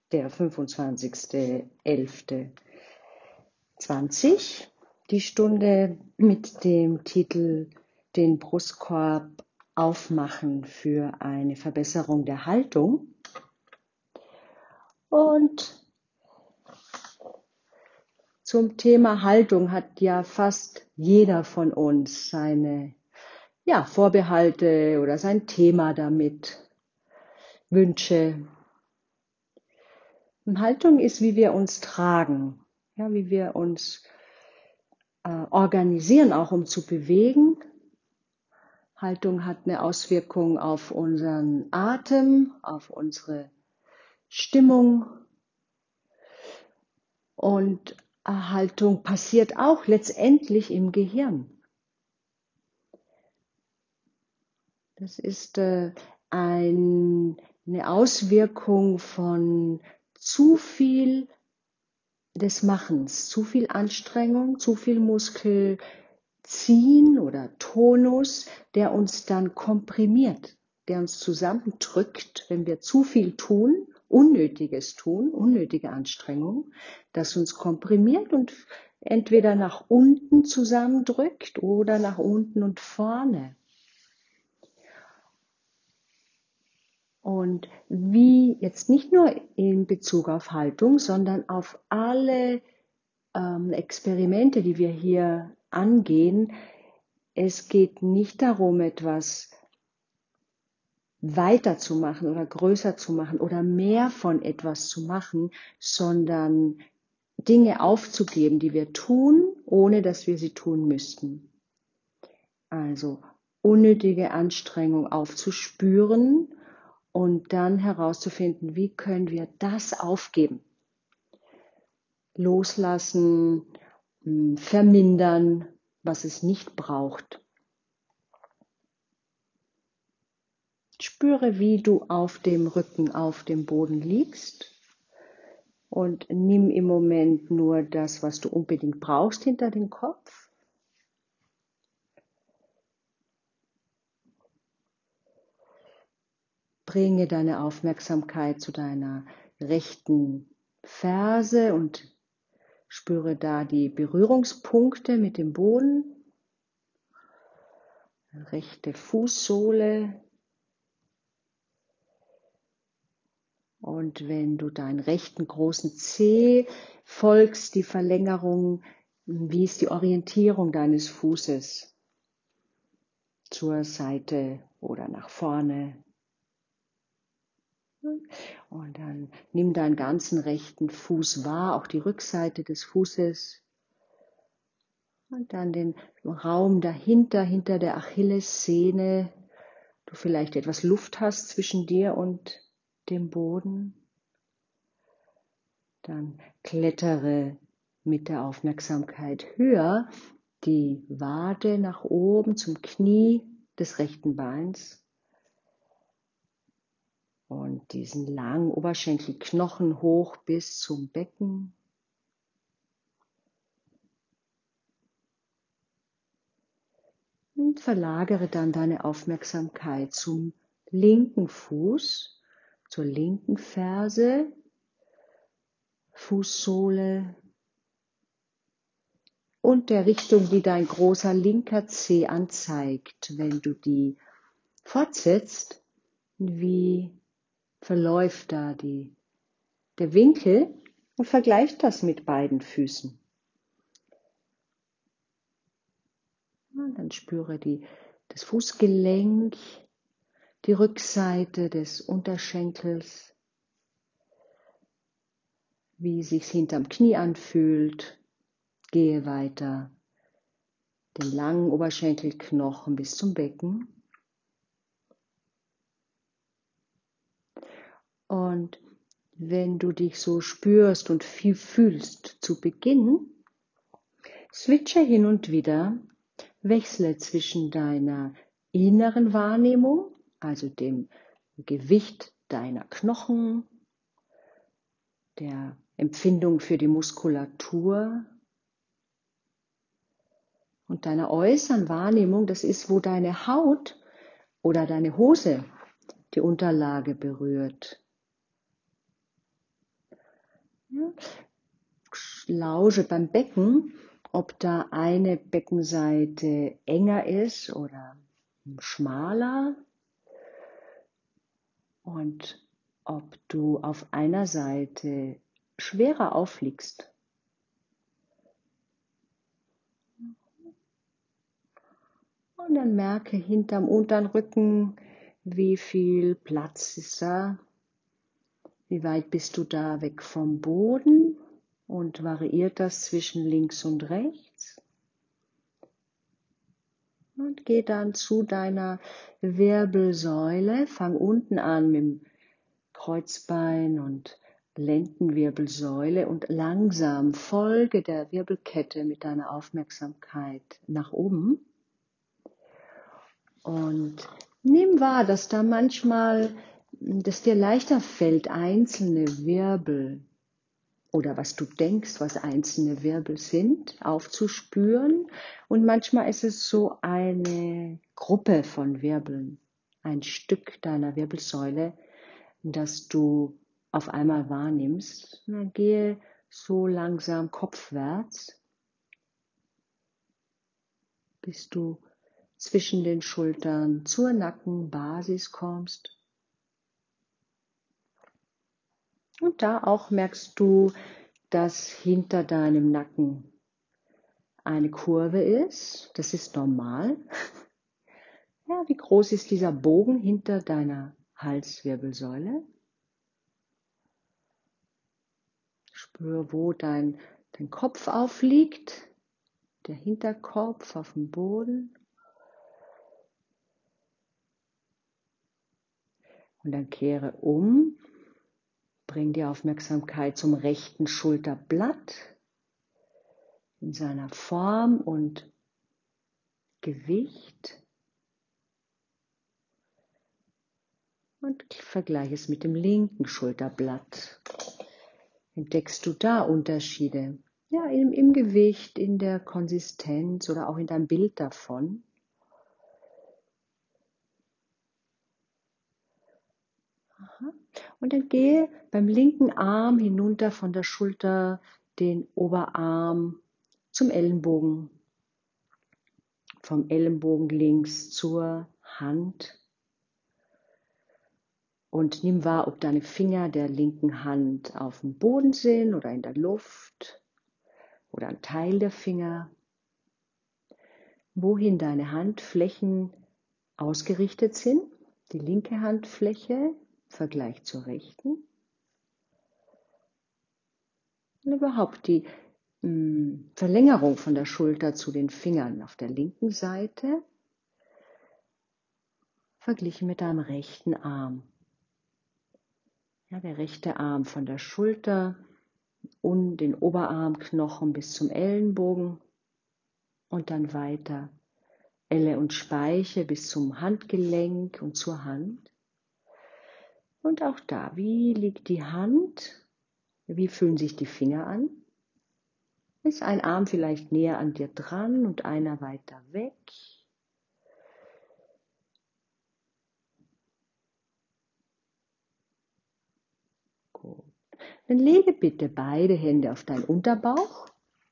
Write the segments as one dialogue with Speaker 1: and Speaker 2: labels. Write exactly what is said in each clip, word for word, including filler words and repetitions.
Speaker 1: der fünfundzwanzigster elfter zwanzig, die Stunde mit dem Titel Den Brustkorb aufmachen für eine Verbesserung der Haltung. Und zum Thema Haltung hat ja fast jeder von uns seine ja, Vorbehalte oder sein Thema damit, Wünsche. Und Haltung ist, wie wir uns tragen, ja, wie wir uns äh, organisieren, auch um zu bewegen. Haltung hat eine Auswirkung auf unseren Atem, auf unsere Stimmung. Und Haltung passiert auch letztendlich im Gehirn. Das ist äh, ein, eine Auswirkung von zu viel des Machens, zu viel Anstrengung, zu viel Muskelziehen oder Tonus, der uns dann komprimiert, der uns zusammendrückt, wenn wir zu viel tun, Unnötiges tun, unnötige Anstrengung, das uns komprimiert und entweder nach unten zusammendrückt oder nach unten und vorne. Und wie jetzt nicht nur in Bezug auf Haltung, sondern auf alle ähm, Experimente, die wir hier angehen, es geht nicht darum, etwas weiter zu machen oder größer zu machen oder mehr von etwas zu machen, sondern Dinge aufzugeben, die wir tun, ohne dass wir sie tun müssten. Also unnötige Anstrengung aufzuspüren und dann herauszufinden, wie können wir das aufgeben, loslassen, vermindern, was es nicht braucht. Spüre, wie du auf dem Rücken, auf dem Boden liegst und nimm im Moment nur das, was du unbedingt brauchst, hinter den Kopf. Bringe deine Aufmerksamkeit zu deiner rechten Ferse und spüre da die Berührungspunkte mit dem Boden. Rechte Fußsohle. Und wenn du deinen rechten großen Zeh folgst, die Verlängerung, wie ist die Orientierung deines Fußes? Zur Seite oder nach vorne. Und dann nimm deinen ganzen rechten Fuß wahr, auch die Rückseite des Fußes. Und dann den Raum dahinter, hinter der Achillessehne. Du vielleicht etwas Luft hast zwischen dir und dem Boden. Dann klettere mit der Aufmerksamkeit höher, die Wade nach oben zum Knie des rechten Beins. Und diesen langen Oberschenkelknochen hoch bis zum Becken. Und verlagere dann deine Aufmerksamkeit zum linken Fuß, zur linken Ferse, Fußsohle und der Richtung, die dein großer linker Zeh anzeigt. Wenn du die fortsetzt, wie verläuft da die, der Winkel und vergleicht das mit beiden Füßen. Und dann spüre die, das Fußgelenk, die Rückseite des Unterschenkels, wie es sich hinterm Knie anfühlt. Gehe weiter, den langen Oberschenkelknochen bis zum Becken. Und wenn du dich so spürst und viel fühlst zu Beginn, switche hin und wieder, wechsle zwischen deiner inneren Wahrnehmung, also dem Gewicht deiner Knochen, der Empfindung für die Muskulatur und deiner äußeren Wahrnehmung, das ist, wo deine Haut oder deine Hose die Unterlage berührt. Lausche beim Becken, ob da eine Beckenseite enger ist oder schmaler und ob du auf einer Seite schwerer aufliegst. Und dann merke hinterm unteren Rücken, wie viel Platz ist da, wie weit bist du da weg vom Boden und variiert das zwischen links und rechts. Und geh dann zu deiner Wirbelsäule, fang unten an mit dem Kreuzbein und Lendenwirbelsäule und langsam folge der Wirbelkette mit deiner Aufmerksamkeit nach oben. Und nimm wahr, dass da manchmal, dass dir leichter fällt, einzelne Wirbel oder was du denkst, was einzelne Wirbel sind, aufzuspüren. Und manchmal ist es so eine Gruppe von Wirbeln, ein Stück deiner Wirbelsäule, das du auf einmal wahrnimmst. Und dann gehe so langsam kopfwärts, bis du zwischen den Schultern zur Nackenbasis kommst. Und da auch merkst du, dass hinter deinem Nacken eine Kurve ist. Das ist normal. Ja, wie groß ist dieser Bogen hinter deiner Halswirbelsäule? Spür, wo dein, dein Kopf aufliegt, der Hinterkopf auf dem Boden. Und dann kehre um, bring die Aufmerksamkeit zum rechten Schulterblatt in seiner Form und Gewicht und vergleiche es mit dem linken Schulterblatt. Entdeckst du da Unterschiede? Ja, im, im Gewicht, in der Konsistenz oder auch in deinem Bild davon. Aha. Und dann gehe beim linken Arm hinunter von der Schulter den Oberarm zum Ellenbogen. Vom Ellenbogen links zur Hand. Und nimm wahr, ob deine Finger der linken Hand auf dem Boden sind oder in der Luft oder ein Teil der Finger. Wohin deine Handflächen ausgerichtet sind. Die linke Handfläche im Vergleich zur rechten. Und überhaupt die mh, Verlängerung von der Schulter zu den Fingern auf der linken Seite verglichen mit deinem rechten Arm. Ja, der rechte Arm von der Schulter und den Oberarmknochen bis zum Ellenbogen und dann weiter Elle und Speiche bis zum Handgelenk und zur Hand. Und auch da, wie liegt die Hand? Wie fühlen sich die Finger an? Ist ein Arm vielleicht näher an dir dran und einer weiter weg? Gut. Dann lege bitte beide Hände auf deinen Unterbauch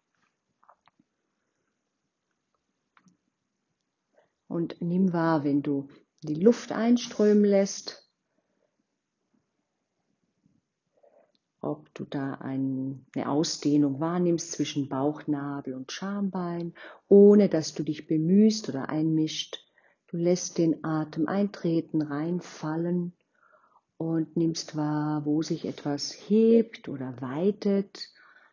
Speaker 1: und nimm wahr, wenn du die Luft einströmen lässt, ob du da eine Ausdehnung wahrnimmst zwischen Bauchnabel und Schambein, ohne dass du dich bemühst oder einmischt. Du lässt den Atem eintreten, reinfallen und nimmst wahr, wo sich etwas hebt oder weitet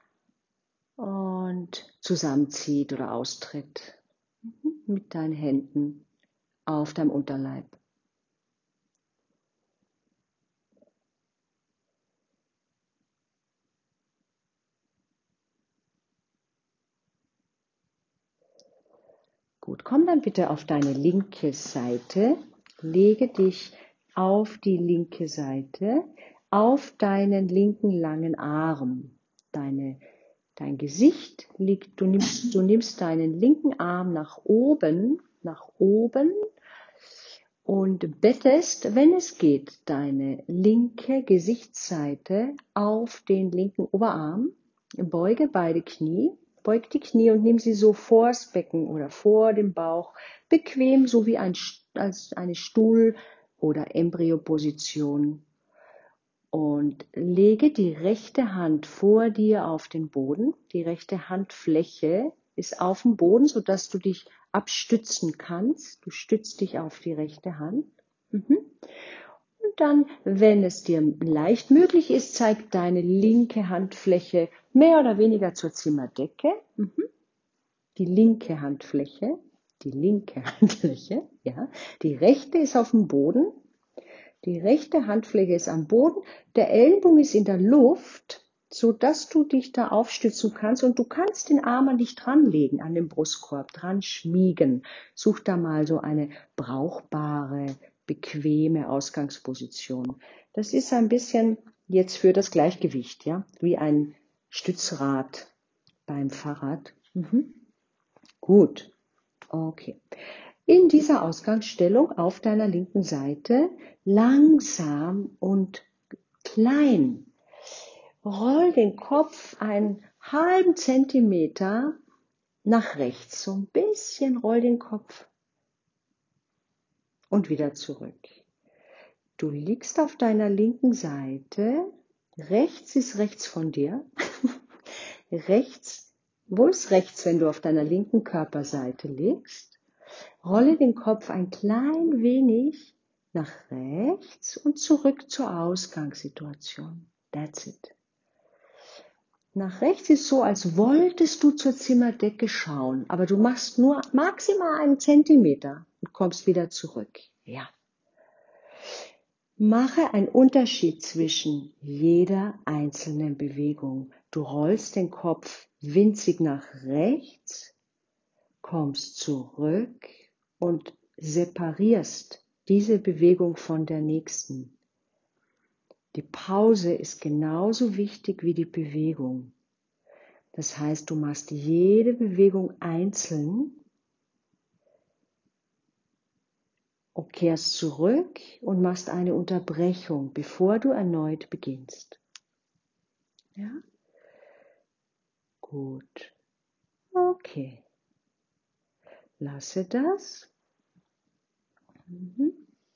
Speaker 1: und zusammenzieht oder austritt mit deinen Händen auf deinem Unterleib. Gut, komm dann bitte auf deine linke Seite, lege dich auf die linke Seite, auf deinen linken langen Arm. Deine, dein Gesicht liegt, du nimmst, du nimmst deinen linken Arm nach oben, nach oben und bettest, wenn es geht, deine linke Gesichtsseite auf den linken Oberarm, beuge beide Knie, beug die Knie und nimm sie so vors Becken oder vor dem Bauch, bequem, so wie ein, als eine Stuhl- oder Embryoposition. Und lege die rechte Hand vor dir auf den Boden. Die rechte Handfläche ist auf dem Boden, sodass du dich abstützen kannst. Du stützt dich auf die rechte Hand. Mhm. Und dann, wenn es dir leicht möglich ist, zeig deine linke Handfläche mehr oder weniger zur Zimmerdecke. Mhm. Die linke Handfläche, die linke Handfläche, ja. Die rechte ist auf dem Boden. Die rechte Handfläche ist am Boden, der Ellenbogen ist in der Luft, so dass du dich da aufstützen kannst und du kannst den Arm an dich dranlegen, an den Brustkorb, dran schmiegen. Such da mal so eine brauchbare, bequeme Ausgangsposition. Das ist ein bisschen jetzt für das Gleichgewicht, ja, wie ein Stützrad beim Fahrrad. Mhm. Gut, okay. In dieser Ausgangsstellung auf deiner linken Seite langsam und klein. Roll den Kopf einen halben Zentimeter nach rechts. So ein bisschen roll den Kopf und wieder zurück. Du liegst auf deiner linken Seite. Rechts ist rechts von dir. Rechts, wo ist rechts, wenn du auf deiner linken Körperseite liegst? Rolle den Kopf ein klein wenig nach rechts und zurück zur Ausgangssituation. That's it. Nach rechts ist so, als wolltest du zur Zimmerdecke schauen, aber du machst nur maximal einen Zentimeter und kommst wieder zurück. Ja. Mache einen Unterschied zwischen jeder einzelnen Bewegung. Du rollst den Kopf winzig nach rechts, kommst zurück und separierst diese Bewegung von der nächsten. Die Pause ist genauso wichtig wie die Bewegung. Das heißt, du machst jede Bewegung einzeln und kehrst zurück und machst eine Unterbrechung, bevor du erneut beginnst. Ja? Gut. Okay. Lasse das. Mhm.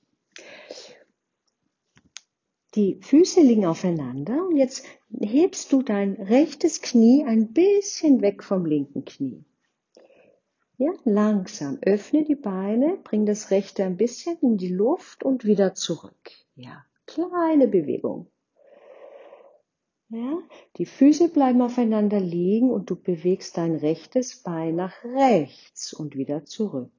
Speaker 1: Die Füße liegen aufeinander und jetzt hebst du dein rechtes Knie ein bisschen weg vom linken Knie. Ja, langsam öffne die Beine, bring das rechte ein bisschen in die Luft und wieder zurück. Ja, kleine Bewegung. Ja, die Füße bleiben aufeinander liegen und du bewegst dein rechtes Bein nach rechts und wieder zurück.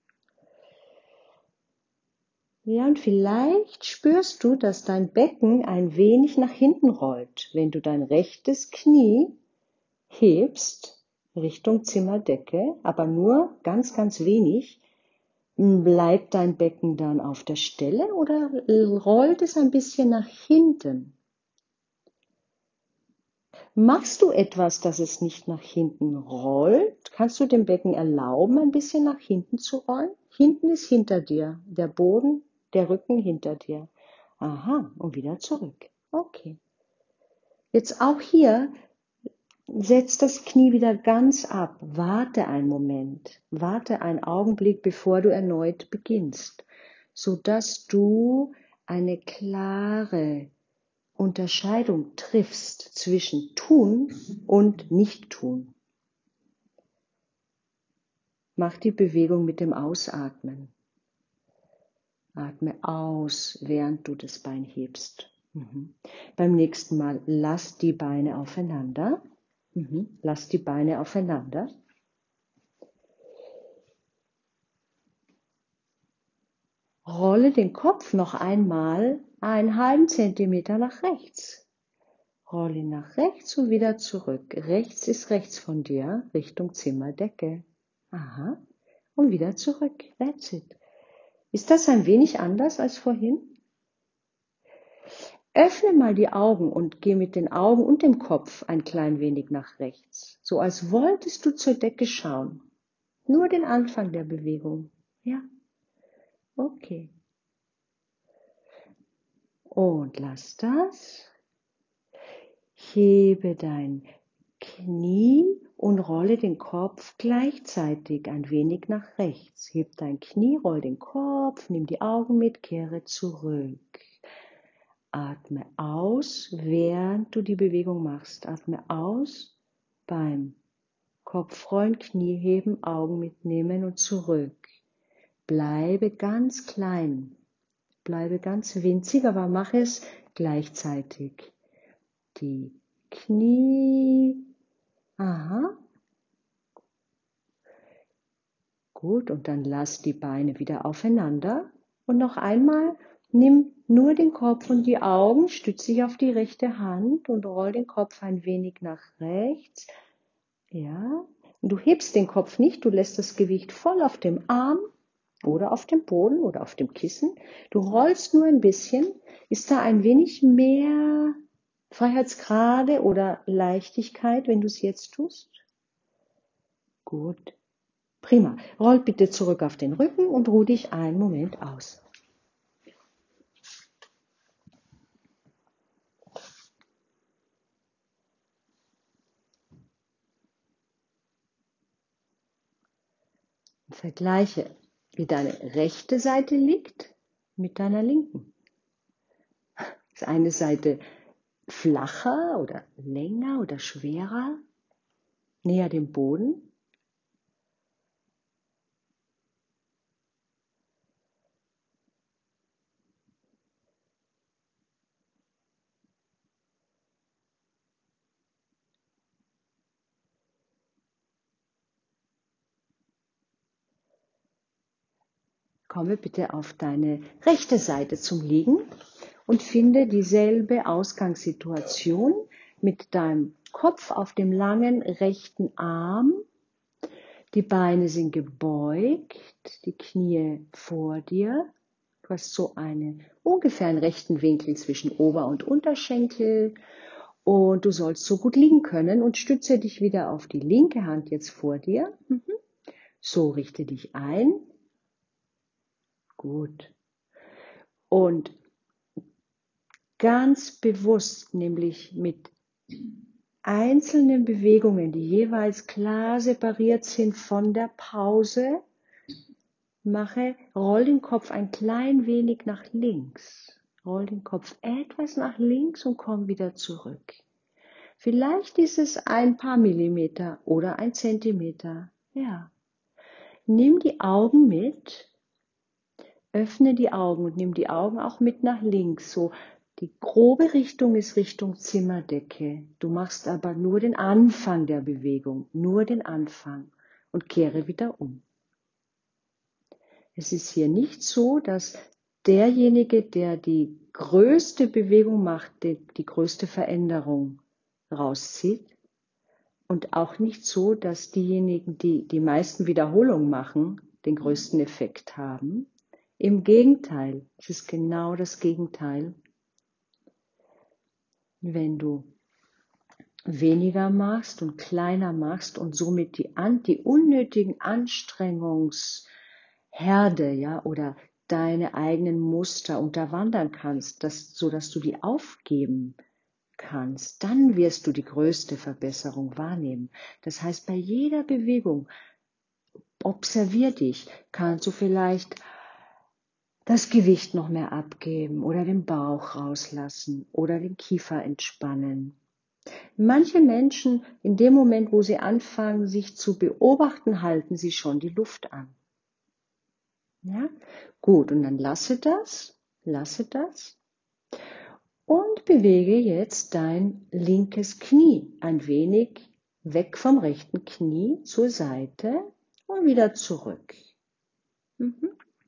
Speaker 1: Ja, und vielleicht spürst du, dass dein Becken ein wenig nach hinten rollt, wenn du dein rechtes Knie hebst Richtung Zimmerdecke, aber nur ganz, ganz wenig. Bleibt dein Becken dann auf der Stelle oder rollt es ein bisschen nach hinten? Machst du etwas, dass es nicht nach hinten rollt? Kannst du dem Becken erlauben, ein bisschen nach hinten zu rollen? Hinten ist hinter dir, der Boden, der Rücken hinter dir. Aha, und wieder zurück. Okay. Jetzt auch hier, setz das Knie wieder ganz ab. Warte einen Moment. Warte einen Augenblick, bevor du erneut beginnst, sodass du eine klare Unterscheidung triffst zwischen tun und nicht tun. Mach die Bewegung mit dem Ausatmen. Atme aus, während du das Bein hebst. Mhm. Beim nächsten Mal lass die Beine aufeinander. Mhm. Lass die Beine aufeinander. Rolle den Kopf noch einmal einen halben Zentimeter nach rechts. Roll ihn nach rechts und wieder zurück. Rechts ist rechts von dir, Richtung Zimmerdecke. Aha. Und wieder zurück. That's it. Ist das ein wenig anders als vorhin? Öffne mal die Augen und geh mit den Augen und dem Kopf ein klein wenig nach rechts. So als wolltest du zur Decke schauen. Nur den Anfang der Bewegung. Ja. Okay. Und lass das. Hebe dein Knie und rolle den Kopf gleichzeitig ein wenig nach rechts. Heb dein Knie, roll den Kopf, nimm die Augen mit, kehre zurück. Atme aus, während du die Bewegung machst. Atme aus beim Kopfrollen, Knie heben, Augen mitnehmen und zurück. Bleibe ganz klein, bleibe ganz winzig, aber mach es gleichzeitig. Die Knie, aha, gut, und dann lass die Beine wieder aufeinander und noch einmal, nimm nur den Kopf und die Augen, stütze dich auf die rechte Hand und roll den Kopf ein wenig nach rechts, ja, und du hebst den Kopf nicht, du lässt das Gewicht voll auf dem Arm oder auf dem Boden oder auf dem Kissen, du rollst nur ein bisschen, ist da ein wenig mehr Freiheitsgrade oder Leichtigkeit, wenn du es jetzt tust? Gut, prima. Roll bitte zurück auf den Rücken und ruh dich einen Moment aus. Vergleiche, wie deine rechte Seite liegt mit deiner linken. Ist eine Seite flacher oder länger oder schwerer, näher dem Boden? Komme bitte auf deine rechte Seite zum Liegen und finde dieselbe Ausgangssituation mit deinem Kopf auf dem langen rechten Arm. Die Beine sind gebeugt, die Knie vor dir. Du hast so einen ungefähr einen rechten Winkel zwischen Ober- und Unterschenkel und du sollst so gut liegen können und stütze dich wieder auf die linke Hand jetzt vor dir. So, richte dich ein. Gut. Und ganz bewusst, nämlich mit einzelnen Bewegungen, die jeweils klar separiert sind von der Pause, mache, roll den Kopf ein klein wenig nach links. Roll den Kopf etwas nach links und komm wieder zurück. Vielleicht ist es ein paar Millimeter oder ein Zentimeter. Ja. Nimm die Augen mit. Öffne die Augen und nimm die Augen auch mit nach links. So, die grobe Richtung ist Richtung Zimmerdecke. Du machst aber nur den Anfang der Bewegung, nur den Anfang und kehre wieder um. Es ist hier nicht so, dass derjenige, der die größte Bewegung macht, die, die größte Veränderung rauszieht. Und auch nicht so, dass diejenigen, die die meisten Wiederholungen machen, den größten Effekt haben. Im Gegenteil, es ist genau das Gegenteil. Wenn du weniger machst und kleiner machst und somit die, die unnötigen Anstrengungsherde, ja, oder deine eigenen Muster unterwandern kannst, dass, so dass du die aufgeben kannst, dann wirst du die größte Verbesserung wahrnehmen. Das heißt, bei jeder Bewegung, observier dich, kannst du vielleicht das Gewicht noch mehr abgeben oder den Bauch rauslassen oder den Kiefer entspannen. Manche Menschen, in dem Moment, wo sie anfangen, sich zu beobachten, halten sie schon die Luft an. Ja? Gut, und dann lasse das, lasse das und bewege jetzt dein linkes Knie ein wenig weg vom rechten Knie zur Seite und wieder zurück. Mhm.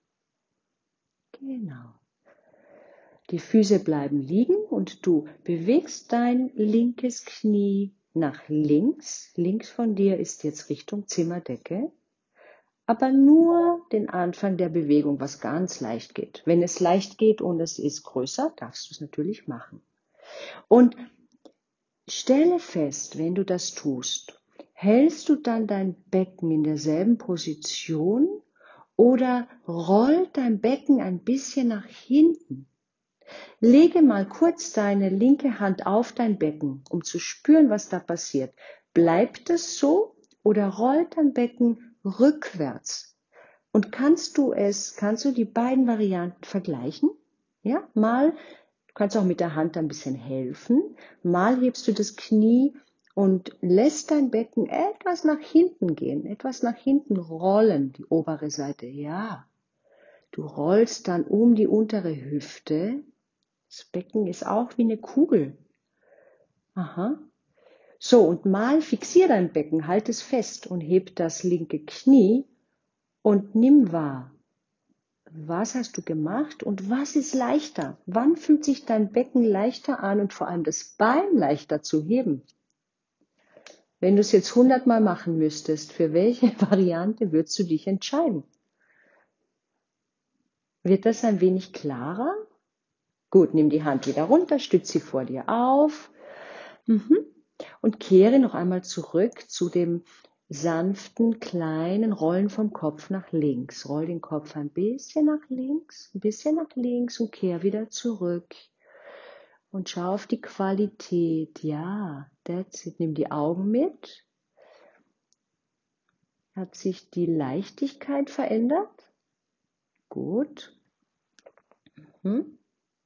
Speaker 1: Genau. Die Füße bleiben liegen und du bewegst dein linkes Knie nach links. Links von dir ist jetzt Richtung Zimmerdecke, aber nur den Anfang der Bewegung, was ganz leicht geht. Wenn es leicht geht und es ist größer, darfst du es natürlich machen. Und stelle fest, wenn du das tust, hältst du dann dein Becken in derselben Position oder rollt dein Becken ein bisschen nach hinten? Lege mal kurz deine linke Hand auf dein Becken, um zu spüren, was da passiert. Bleibt es so oder rollt dein Becken rückwärts? Und kannst du es, kannst du die beiden Varianten vergleichen? Ja, mal, du kannst auch mit der Hand ein bisschen helfen. Mal hebst du das Knie und lässt dein Becken etwas nach hinten gehen, etwas nach hinten rollen, die obere Seite. Ja, du rollst dann um die untere Hüfte. Das Becken ist auch wie eine Kugel. Aha. So, und mal fixier dein Becken, halt es fest und heb das linke Knie und nimm wahr. Was hast du gemacht und was ist leichter? Wann fühlt sich dein Becken leichter an und vor allem das Bein leichter zu heben? Wenn du es jetzt hundertmal machen müsstest, für welche Variante würdest du dich entscheiden? Wird das ein wenig klarer? Gut, nimm die Hand wieder runter, stütz sie vor dir auf. Mhm. Und kehre noch einmal zurück zu dem sanften, kleinen Rollen vom Kopf nach links. Roll den Kopf ein bisschen nach links, ein bisschen nach links und kehr wieder zurück. Und schau auf die Qualität. Ja, that's it. Nimm die Augen mit. Hat sich die Leichtigkeit verändert? Gut. Hm?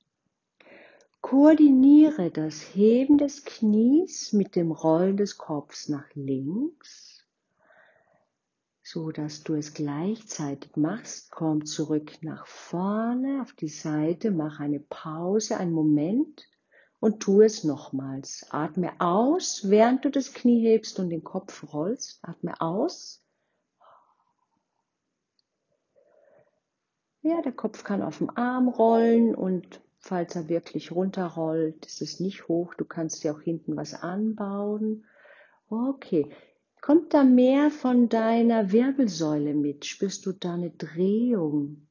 Speaker 1: Koordiniere das Heben des Knies mit dem Rollen des Kopfs nach links, so dass du es gleichzeitig machst. Komm zurück nach vorne auf die Seite, mach eine Pause, einen Moment und tu es nochmals. Atme aus, während du das Knie hebst und den Kopf rollst. Atme aus. Ja, der Kopf kann auf dem Arm rollen und falls er wirklich runterrollt, ist es nicht hoch. Du kannst dir auch hinten was anbauen. Okay. Kommt da mehr von deiner Wirbelsäule mit? Spürst du da eine Drehung?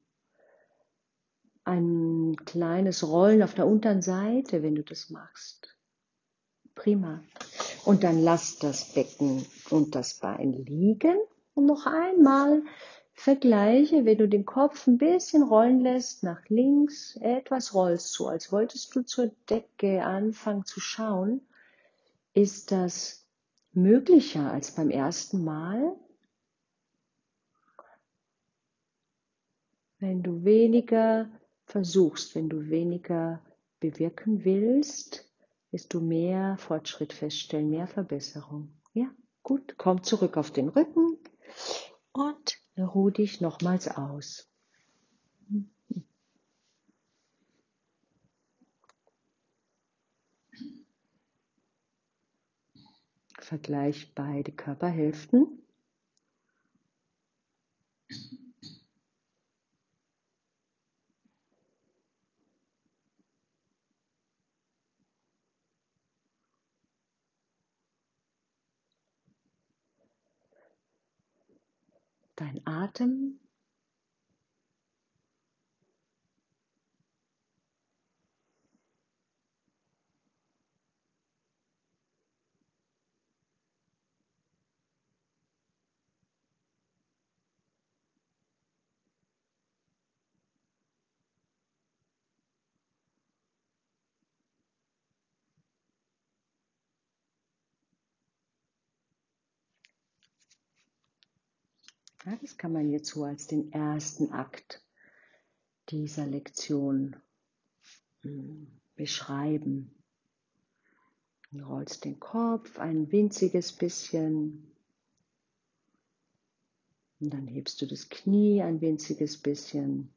Speaker 1: Ein kleines Rollen auf der unteren Seite, wenn du das machst? Prima. Und dann lass das Becken und das Bein liegen. Und noch einmal vergleiche, wenn du den Kopf ein bisschen rollen lässt, nach links, etwas rollst du, als wolltest du zur Decke anfangen zu schauen. Ist das möglicher als beim ersten Mal? Wenn du weniger versuchst, wenn du weniger bewirken willst, wirst du mehr Fortschritt feststellen, mehr Verbesserung. Ja, gut, komm zurück auf den Rücken und ruh dich nochmals aus. Vergleich beide Körperhälften. Dein Atem. Ja, das kann man jetzt so als den ersten Akt dieser Lektion hm, beschreiben. Du rollst den Kopf ein winziges bisschen und dann hebst du das Knie ein winziges bisschen.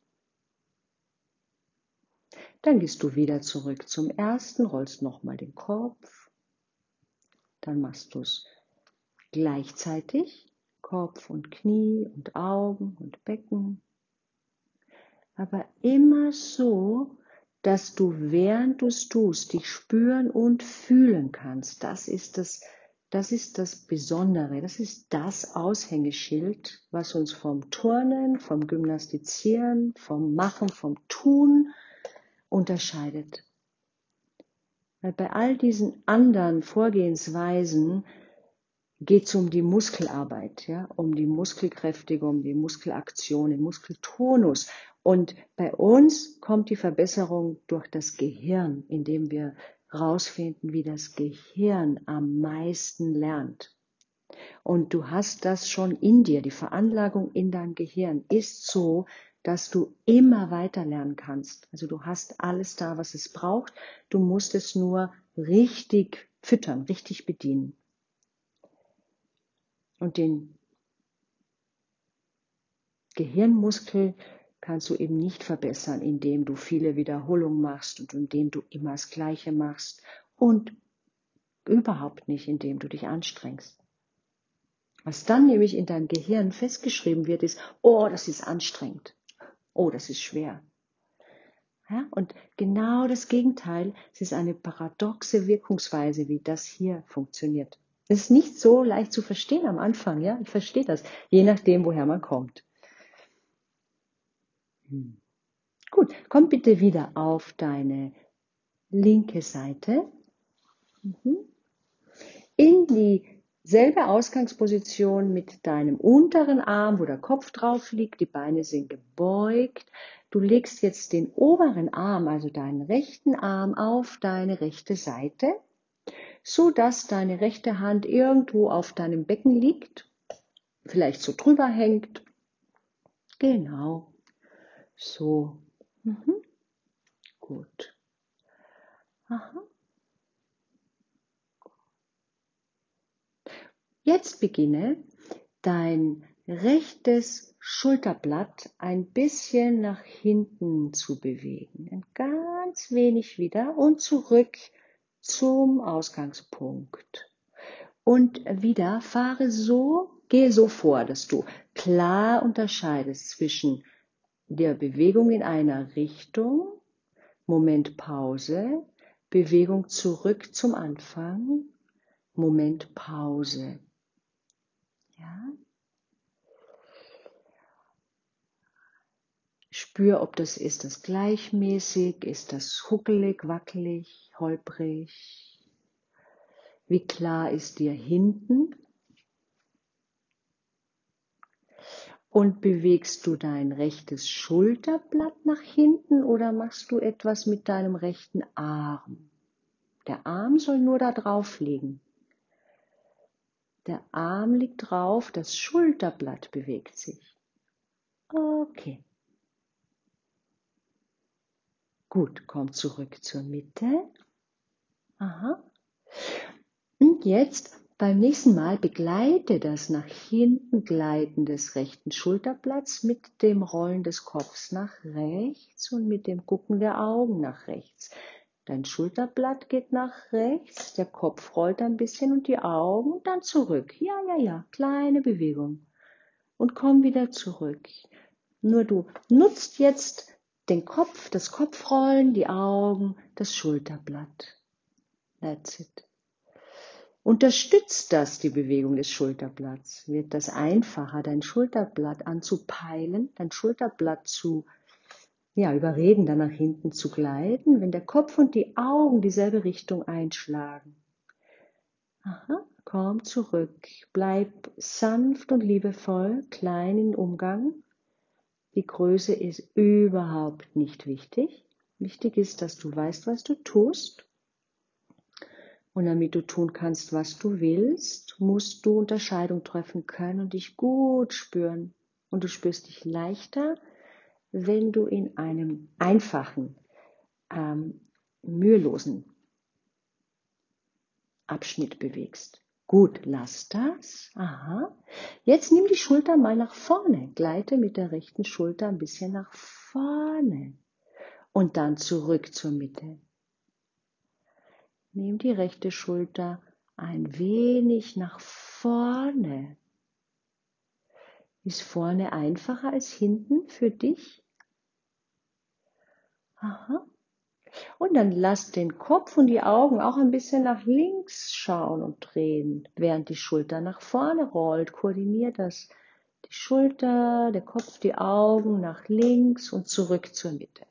Speaker 1: Dann gehst du wieder zurück zum ersten, rollst nochmal den Kopf. Dann machst du es gleichzeitig, Kopf und Knie und Augen und Becken. Aber immer so, dass du, während du es tust, dich spüren und fühlen kannst. Das ist das, das ist das Besondere. Das ist das Aushängeschild, was uns vom Turnen, vom Gymnastizieren, vom Machen, vom Tun unterscheidet. Weil bei all diesen anderen Vorgehensweisen geht es um die Muskelarbeit, ja, um die Muskelkräftigung, um die Muskelaktion, den Muskeltonus. Und bei uns kommt die Verbesserung durch das Gehirn, indem wir herausfinden, wie das Gehirn am meisten lernt. Und du hast das schon in dir, die Veranlagung in deinem Gehirn ist so, dass du immer weiter lernen kannst. Also du hast alles da, was es braucht. Du musst es nur richtig füttern, richtig bedienen. Und den Gehirnmuskel kannst du eben nicht verbessern, indem du viele Wiederholungen machst und indem du immer das Gleiche machst und überhaupt nicht, indem du dich anstrengst. Was dann nämlich in deinem Gehirn festgeschrieben wird, ist, oh, das ist anstrengend, oh, das ist schwer. Ja, und genau das Gegenteil, es ist eine paradoxe Wirkungsweise, wie das hier funktioniert. Es ist nicht so leicht zu verstehen am Anfang, ja, ich verstehe das, je nachdem, woher man kommt. Hm. Gut, komm bitte wieder auf deine linke Seite. Mhm. In dieselbe Ausgangsposition mit deinem unteren Arm, wo der Kopf drauf liegt, die Beine sind gebeugt. Du legst jetzt den oberen Arm, also deinen rechten Arm, auf deine rechte Seite, so dass deine rechte Hand irgendwo auf deinem Becken liegt, vielleicht so drüber hängt. Genau, so. Mhm. Gut. Aha. Jetzt beginne dein rechtes Schulterblatt ein bisschen nach hinten zu bewegen. Ein ganz wenig wieder und zurück zum Ausgangspunkt. Und wieder fahre so, gehe so vor, dass du klar unterscheidest zwischen der Bewegung in einer Richtung, Moment Pause, Bewegung zurück zum Anfang, Moment Pause. Ja? Spür, ob das ist das gleichmäßig, ist das huckelig, wackelig, holprig. Wie klar ist dir hinten? Und bewegst du dein rechtes Schulterblatt nach hinten oder machst du etwas mit deinem rechten Arm? Der Arm soll nur da drauf liegen. Der Arm liegt drauf, das Schulterblatt bewegt sich. Okay. Gut, komm zurück zur Mitte. Aha. Und jetzt beim nächsten Mal begleite das nach hinten Gleiten des rechten Schulterblatts mit dem Rollen des Kopfs nach rechts und mit dem Gucken der Augen nach rechts. Dein Schulterblatt geht nach rechts, der Kopf rollt ein bisschen und die Augen dann zurück. Ja, ja, ja, kleine Bewegung. Und komm wieder zurück. Nur du nutzt jetzt den Kopf, das Kopfrollen, die Augen, das Schulterblatt. That's it. Unterstützt das die Bewegung des Schulterblatts? Wird das einfacher, dein Schulterblatt anzupeilen, dein Schulterblatt zu ja, überreden, dann nach hinten zu gleiten, wenn der Kopf und die Augen dieselbe Richtung einschlagen? Aha, komm zurück, bleib sanft und liebevoll, klein im Umgang. Die Größe ist überhaupt nicht wichtig. Wichtig ist, dass du weißt, was du tust. Und damit du tun kannst, was du willst, musst du Unterscheidung treffen können und dich gut spüren. Und du spürst dich leichter, wenn du in einem einfachen, ähm, mühelosen Abschnitt bewegst. Gut, lass das. Aha. Jetzt nimm die Schulter mal nach vorne. Gleite mit der rechten Schulter ein bisschen nach vorne. Und dann zurück zur Mitte. Nimm die rechte Schulter ein wenig nach vorne. Ist vorne einfacher als hinten für dich? Aha. Und dann lass den Kopf und die Augen auch ein bisschen nach links schauen und drehen, während die Schulter nach vorne rollt. Koordinier das. Die Schulter, der Kopf, die Augen nach links und zurück zur Mitte.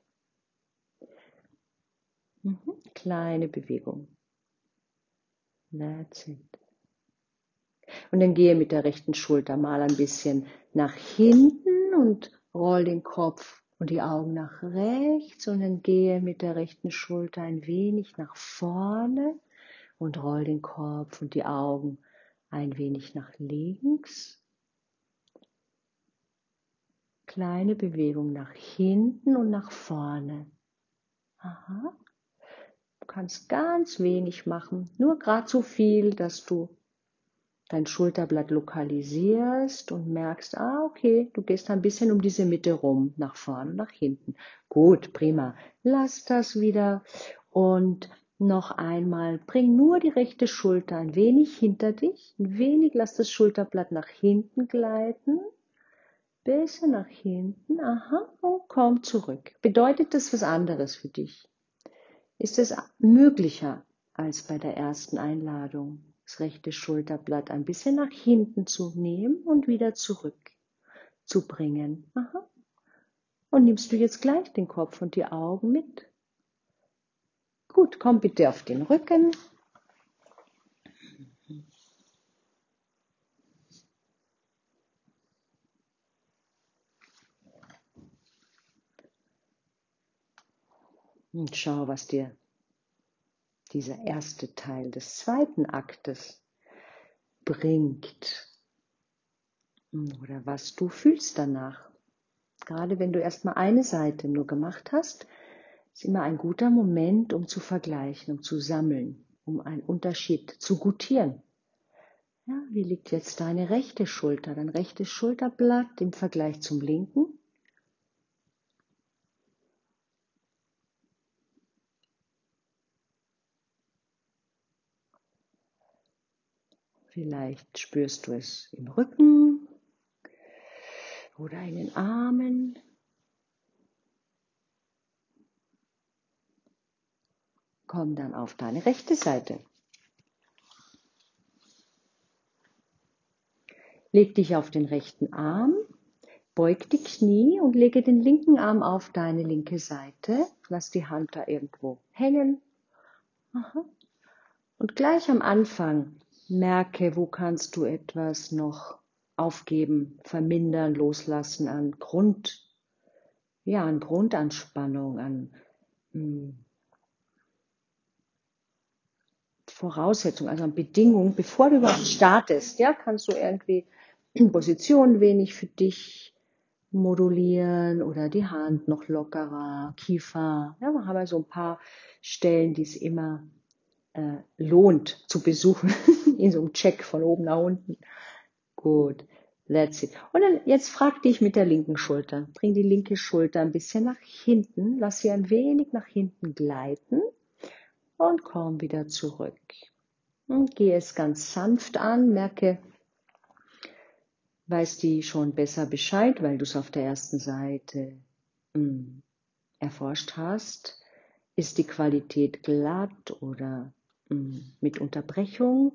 Speaker 1: Mhm. Kleine Bewegung. That's it. Und dann gehe mit der rechten Schulter mal ein bisschen nach hinten und roll den Kopf und die Augen nach rechts. Und dann gehe mit der rechten Schulter ein wenig nach vorne und roll den Kopf und die Augen ein wenig nach links. Kleine Bewegung nach hinten und nach vorne. Aha. Du kannst ganz wenig machen, nur gerade so viel, dass du dein Schulterblatt lokalisierst und merkst, ah, okay, du gehst ein bisschen um diese Mitte rum, nach vorne, nach hinten. Gut, prima. Lass das wieder und noch einmal, bring nur die rechte Schulter ein wenig hinter dich, ein wenig, lass das Schulterblatt nach hinten gleiten, bisschen nach hinten, aha, und komm zurück. Bedeutet das was anderes für dich? Ist es möglicher als bei der ersten Einladung, das rechte Schulterblatt ein bisschen nach hinten zu nehmen und wieder zurück zu bringen? Aha. Und nimmst du jetzt gleich den Kopf und die Augen mit? Gut, komm bitte auf den Rücken. Und schau, was dir dieser erste Teil des zweiten Aktes bringt. Oder was du fühlst danach. Gerade wenn du erstmal eine Seite nur gemacht hast, ist immer ein guter Moment, um zu vergleichen, um zu sammeln, um einen Unterschied zu gutieren. Ja, wie liegt jetzt deine rechte Schulter, dein rechtes Schulterblatt im Vergleich zum linken? Vielleicht spürst du es im Rücken oder in den Armen. Komm dann auf deine rechte Seite. Leg dich auf den rechten Arm, beug die Knie und lege den linken Arm auf deine linke Seite. Lass die Hand da irgendwo hängen. Aha. Und gleich am Anfang merke, wo kannst du etwas noch aufgeben, vermindern, loslassen an Grund, ja, an Grundanspannung, an mh, Voraussetzung, also an Bedingungen, bevor du überhaupt startest, ja, kannst du irgendwie Position wenig für dich modulieren oder die Hand noch lockerer, Kiefer. Ja, wir haben ja so ein paar Stellen, die es immer äh, lohnt zu besuchen, in so einem Check von oben nach unten. Gut, that's it. Und dann jetzt frag dich mit der linken Schulter. Bring die linke Schulter ein bisschen nach hinten, lass sie ein wenig nach hinten gleiten und komm wieder zurück. Und gehe es ganz sanft an, merke, weiß die schon besser Bescheid, weil du es auf der ersten Seite mh, erforscht hast. Ist die Qualität glatt oder mh, mit Unterbrechung?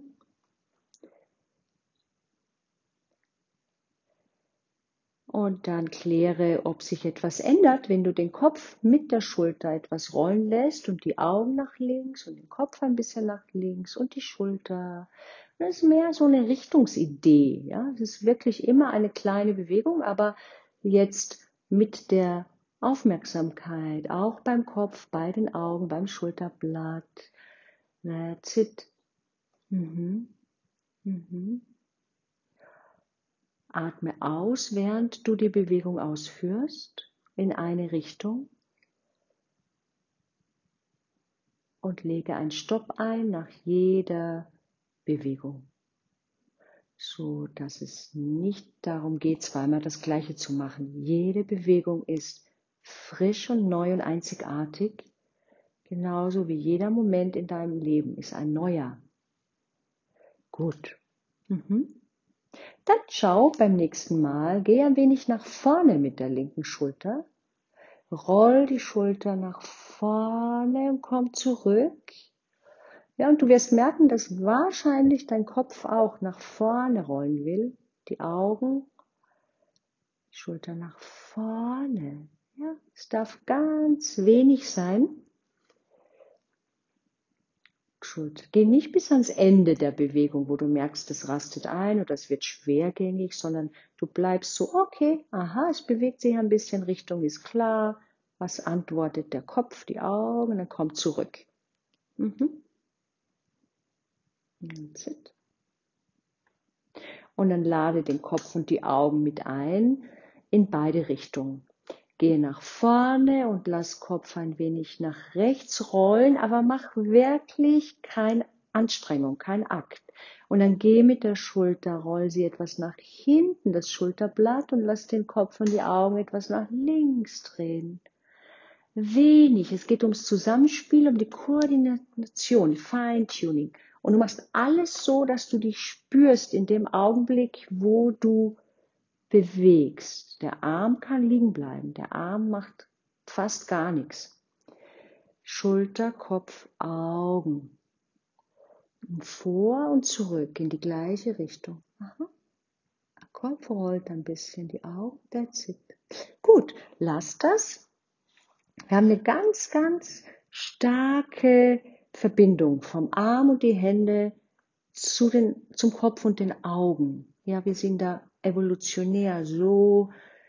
Speaker 1: Und dann kläre, ob sich etwas ändert, wenn du den Kopf mit der Schulter etwas rollen lässt und die Augen nach links und den Kopf ein bisschen nach links und die Schulter. Das ist mehr so eine Richtungsidee. Ja? Es ist wirklich immer eine kleine Bewegung, aber jetzt mit der Aufmerksamkeit, auch beim Kopf, bei den Augen, beim Schulterblatt. That's it. Mhm. Mhm. Atme aus, während du die Bewegung ausführst, in eine Richtung und lege einen Stopp ein nach jeder Bewegung, so dass es nicht darum geht, zweimal das Gleiche zu machen. Jede Bewegung ist frisch und neu und einzigartig, genauso wie jeder Moment in deinem Leben ist ein neuer. Gut. Mhm. Dann schau beim nächsten Mal, geh ein wenig nach vorne mit der linken Schulter. Roll die Schulter nach vorne und komm zurück. Ja, und du wirst merken, dass wahrscheinlich dein Kopf auch nach vorne rollen will. Die Augen, die Schulter nach vorne. Ja, es darf ganz wenig sein. Schulter. Geh nicht bis ans Ende der Bewegung, wo du merkst, es rastet ein oder es wird schwergängig, sondern du bleibst so, okay, aha, es bewegt sich ein bisschen, Richtung ist klar. Was antwortet der Kopf, die Augen, dann kommt zurück. Mhm. That's it. Und dann lade den Kopf und die Augen mit ein in beide Richtungen. Gehe nach vorne und lass Kopf ein wenig nach rechts rollen, aber mach wirklich keine Anstrengung, kein Akt. Und dann geh mit der Schulter, roll sie etwas nach hinten, das Schulterblatt, und lass den Kopf und die Augen etwas nach links drehen. Wenig, es geht ums Zusammenspiel, um die Koordination, Feintuning. Und du machst alles so, dass du dich spürst in dem Augenblick, wo du bewegst. Der Arm kann liegen bleiben. Der Arm macht fast gar nichts. Schulter, Kopf, Augen. Vor und zurück in die gleiche Richtung. Aha. Der Kopf rollt ein bisschen, die Augen, that's it. Gut, lass das. Wir haben eine ganz, ganz starke Verbindung vom Arm und die Hände zu den, zum Kopf und den Augen. Ja, wir sind da evolutionär so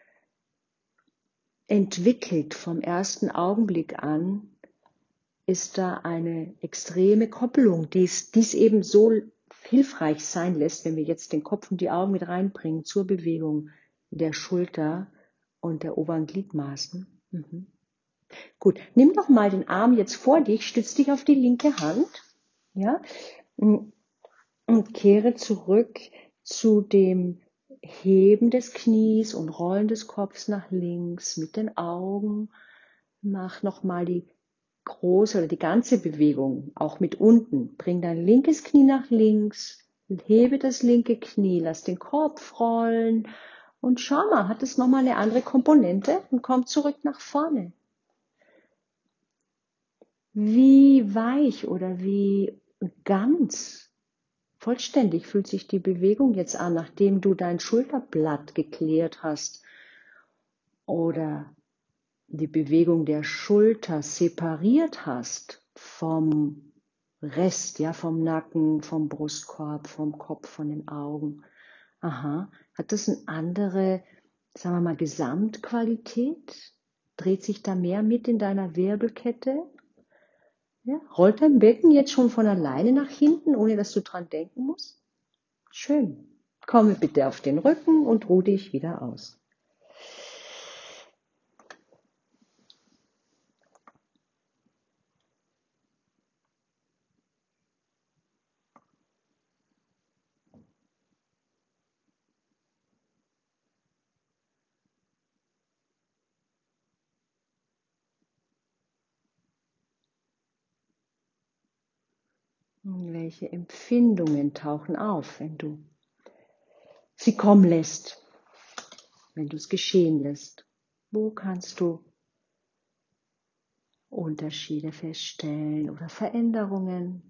Speaker 1: entwickelt vom ersten Augenblick an, ist da eine extreme Koppelung, die es eben so hilfreich sein lässt, wenn wir jetzt den Kopf und die Augen mit reinbringen zur Bewegung der Schulter und der oberen Gliedmaßen. Mhm. Gut, nimm doch mal den Arm jetzt vor dich, stütz dich auf die linke Hand, ja, und kehre zurück zu dem Heben des Knies und Rollen des Kopfs nach links mit den Augen. Mach nochmal die große oder die ganze Bewegung, auch mit unten. Bring dein linkes Knie nach links, hebe das linke Knie, lass den Kopf rollen und schau mal, hat es nochmal eine andere Komponente und komm zurück nach vorne. Wie weich oder wie ganz, vollständig fühlt sich die Bewegung jetzt an, nachdem du dein Schulterblatt geklärt hast oder die Bewegung der Schulter separiert hast vom Rest, ja, vom Nacken, vom Brustkorb, vom Kopf, von den Augen. Aha, hat das eine andere, sagen wir mal, Gesamtqualität? Dreht sich da mehr mit in deiner Wirbelkette? Ja, rollt dein Becken jetzt schon von alleine nach hinten, ohne dass du dran denken musst? Schön. Komme bitte auf den Rücken und ruh dich wieder aus. Welche Empfindungen tauchen auf, wenn du sie kommen lässt, wenn du es geschehen lässt? Wo kannst du Unterschiede feststellen oder Veränderungen?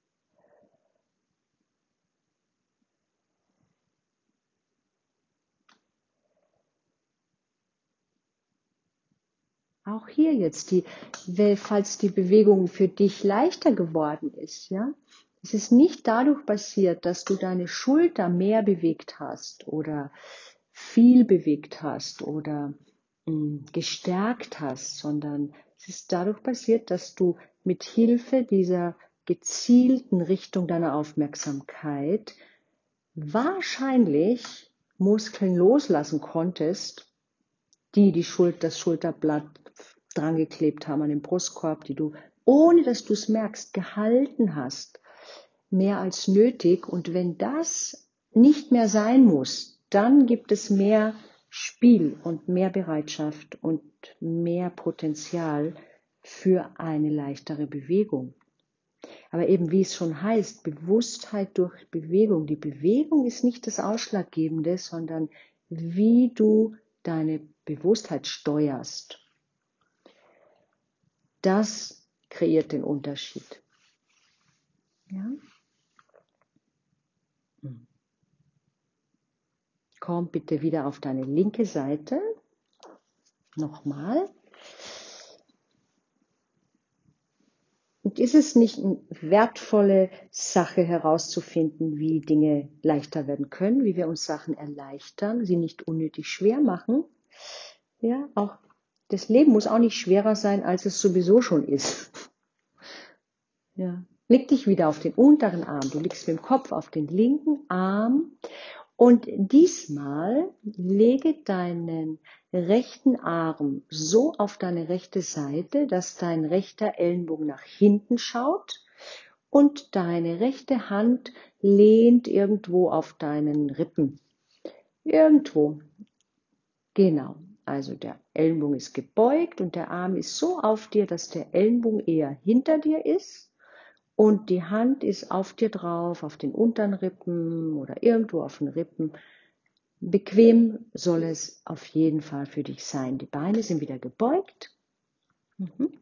Speaker 1: Auch hier jetzt, die, falls die Bewegung für dich leichter geworden ist, ja, es ist nicht dadurch passiert, dass du deine Schulter mehr bewegt hast oder viel bewegt hast oder mh, gestärkt hast, sondern es ist dadurch passiert, dass du mit Hilfe dieser gezielten Richtung deiner Aufmerksamkeit wahrscheinlich Muskeln loslassen konntest, die die Schul- das Schulterblatt dran geklebt haben an den Brustkorb, die du, ohne dass du es merkst, gehalten hast, mehr als nötig. Und wenn das nicht mehr sein muss, dann gibt es mehr Spiel und mehr Bereitschaft und mehr Potenzial für eine leichtere Bewegung. Aber eben wie es schon heißt, Bewusstheit durch Bewegung. Die Bewegung ist nicht das Ausschlaggebende, sondern wie du deine Bewusstheit steuerst. Das kreiert den Unterschied. Ja? Komm bitte wieder auf deine linke Seite. Nochmal. Und ist es nicht eine wertvolle Sache herauszufinden, wie Dinge leichter werden können, wie wir uns Sachen erleichtern, sie nicht unnötig schwer machen? Ja, auch das Leben muss auch nicht schwerer sein, als es sowieso schon ist. Ja. Leg dich wieder auf den unteren Arm. Du liegst mit dem Kopf auf den linken Arm und diesmal lege deinen rechten Arm so auf deine rechte Seite, dass dein rechter Ellenbogen nach hinten schaut und deine rechte Hand lehnt irgendwo auf deinen Rippen. Irgendwo. Genau. Also der Ellenbogen ist gebeugt und der Arm ist so auf dir, dass der Ellenbogen eher hinter dir ist. Und die Hand ist auf dir drauf, auf den unteren Rippen oder irgendwo auf den Rippen. Bequem soll es auf jeden Fall für dich sein. Die Beine sind wieder gebeugt. Mhm.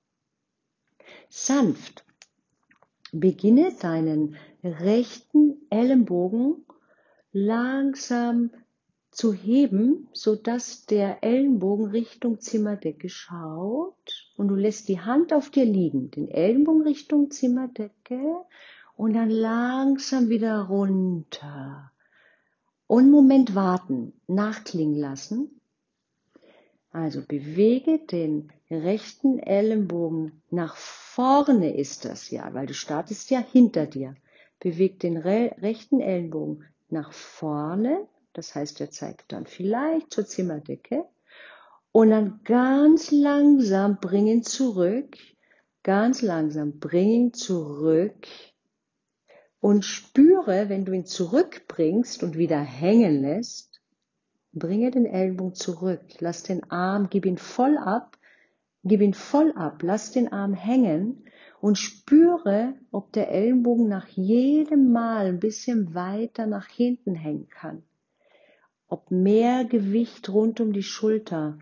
Speaker 1: Sanft. Beginne deinen rechten Ellenbogen langsam zu heben, sodass der Ellenbogen Richtung Zimmerdecke schaut und du lässt die Hand auf dir liegen, den Ellenbogen Richtung Zimmerdecke und dann langsam wieder runter. Und einen Moment warten, nachklingen lassen. Also bewege den rechten Ellenbogen nach vorne ist das ja, weil du startest ja hinter dir. Beweg den re rechten Ellenbogen nach vorne. Das heißt, er zeigt dann vielleicht zur Zimmerdecke und dann ganz langsam bringen zurück, ganz langsam bringen zurück und spüre, wenn du ihn zurückbringst und wieder hängen lässt, bringe den Ellenbogen zurück, lass den Arm, gib ihn voll ab, gib ihn voll ab, lass den Arm hängen und spüre, ob der Ellenbogen nach jedem Mal ein bisschen weiter nach hinten hängen kann. Ob mehr Gewicht rund um die Schulter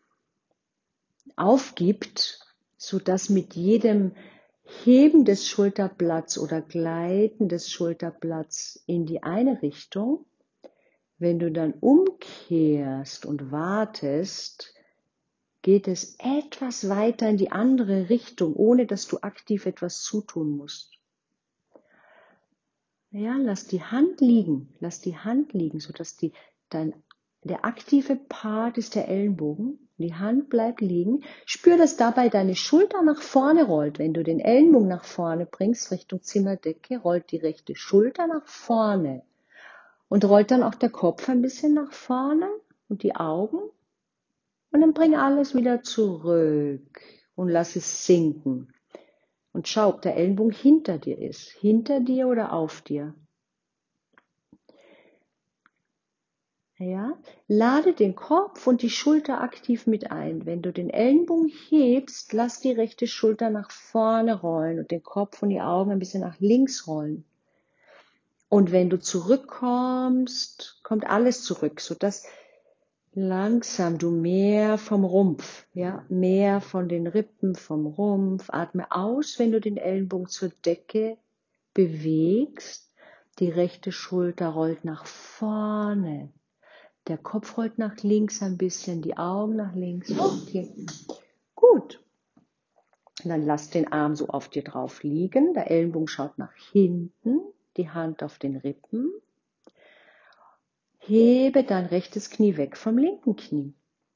Speaker 1: aufgibt, sodass mit jedem Heben des Schulterblatts oder Gleiten des Schulterblatts in die eine Richtung, wenn du dann umkehrst und wartest, geht es etwas weiter in die andere Richtung, ohne dass du aktiv etwas zutun musst. Ja, lass die Hand liegen, lass die Hand liegen, sodass die, dein, der aktive Part ist der Ellenbogen. Die Hand bleibt liegen. Spür, dass dabei deine Schulter nach vorne rollt. Wenn du den Ellenbogen nach vorne bringst, Richtung Zimmerdecke, rollt die rechte Schulter nach vorne. Und rollt dann auch der Kopf ein bisschen nach vorne und die Augen. Und dann bring alles wieder zurück und lass es sinken. Und schau, ob der Ellenbogen hinter dir ist. Hinter dir oder auf dir. Ja, lade den Kopf und die Schulter aktiv mit ein. Wenn du den Ellenbogen hebst, lass die rechte Schulter nach vorne rollen und den Kopf und die Augen ein bisschen nach links rollen. Und wenn du zurückkommst, kommt alles zurück, sodass langsam du mehr vom Rumpf, ja, mehr von den Rippen, vom Rumpf. Atme aus, wenn du den Ellenbogen zur Decke bewegst. Die rechte Schulter rollt nach vorne. Der Kopf rollt nach links ein bisschen, die Augen nach links. Okay, gut. Dann lass den Arm so auf dir drauf liegen. Der Ellenbogen schaut nach hinten, die Hand auf den Rippen. Hebe dein rechtes Knie weg vom linken Knie.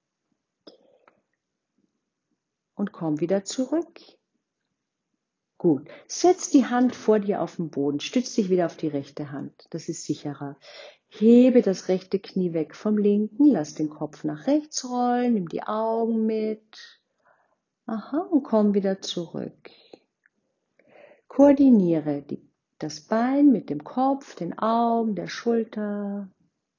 Speaker 1: Und komm wieder zurück. Gut. Setz die Hand vor dir auf den Boden. Stütz dich wieder auf die rechte Hand. Das ist sicherer. Hebe das rechte Knie weg vom linken. Lass den Kopf nach rechts rollen. Nimm die Augen mit. Aha, und komm wieder zurück. Koordiniere die, das Bein mit dem Kopf, den Augen, der Schulter.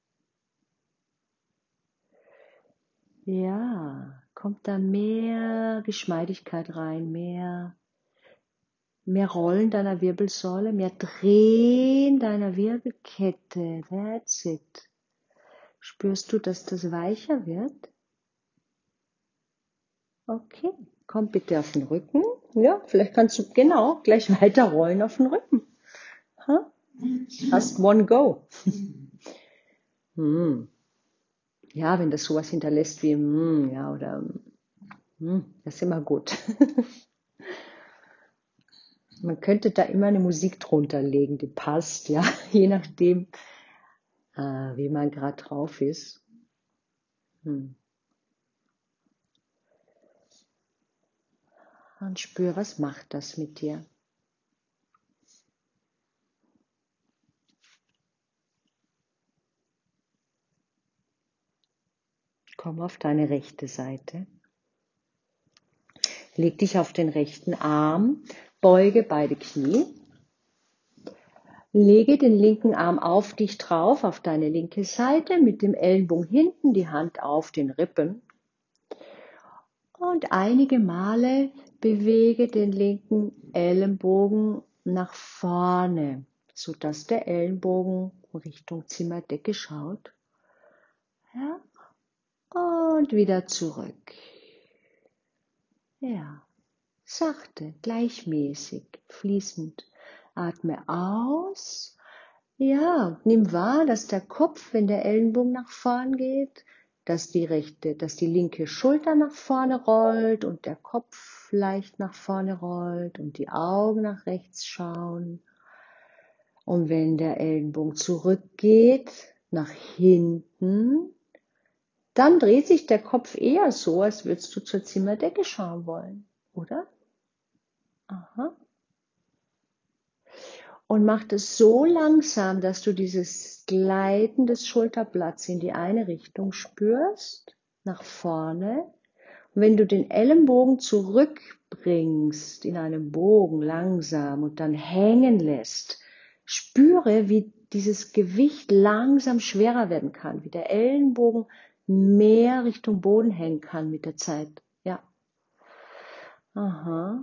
Speaker 1: Ja, kommt da mehr Geschmeidigkeit rein, mehr, mehr Rollen deiner Wirbelsäule, mehr Drehen deiner Wirbelkette. That's it. Spürst du, dass das weicher wird? Okay, komm bitte auf den Rücken. Ja, vielleicht kannst du genau gleich weiter rollen auf den Rücken. Huh? Just one go. Hm. Ja, wenn das sowas hinterlässt wie hm, ja oder hm, das ist immer gut. Man könnte da immer eine Musik drunter legen, die passt, ja, je nachdem, äh, wie man gerade drauf ist. Hm. Und spür, was macht das mit dir? Komm auf deine rechte Seite. Leg dich auf den rechten Arm, beuge beide Knie. Lege den linken Arm auf dich drauf, auf deine linke Seite, mit dem Ellenbogen hinten, die Hand auf den Rippen. Und einige Male bewege den linken Ellenbogen nach vorne, sodass der Ellenbogen Richtung Zimmerdecke schaut. Ja. Und wieder zurück. Ja, sachte, gleichmäßig, fließend. Atme aus. Ja, nimm wahr, dass der Kopf, wenn der Ellenbogen nach vorn geht, dass die rechte, dass die linke Schulter nach vorne rollt und der Kopf leicht nach vorne rollt und die Augen nach rechts schauen. Und wenn der Ellenbogen zurückgeht, nach hinten, dann dreht sich der Kopf eher so, als würdest du zur Zimmerdecke schauen wollen, oder? Aha. Und mach das so langsam, dass du dieses Gleiten des Schulterblatts in die eine Richtung spürst, nach vorne. Und wenn du den Ellenbogen zurückbringst in einem Bogen langsam und dann hängen lässt, spüre, wie dieses Gewicht langsam schwerer werden kann, wie der Ellenbogen mehr Richtung Boden hängen kann mit der Zeit. Ja. Aha.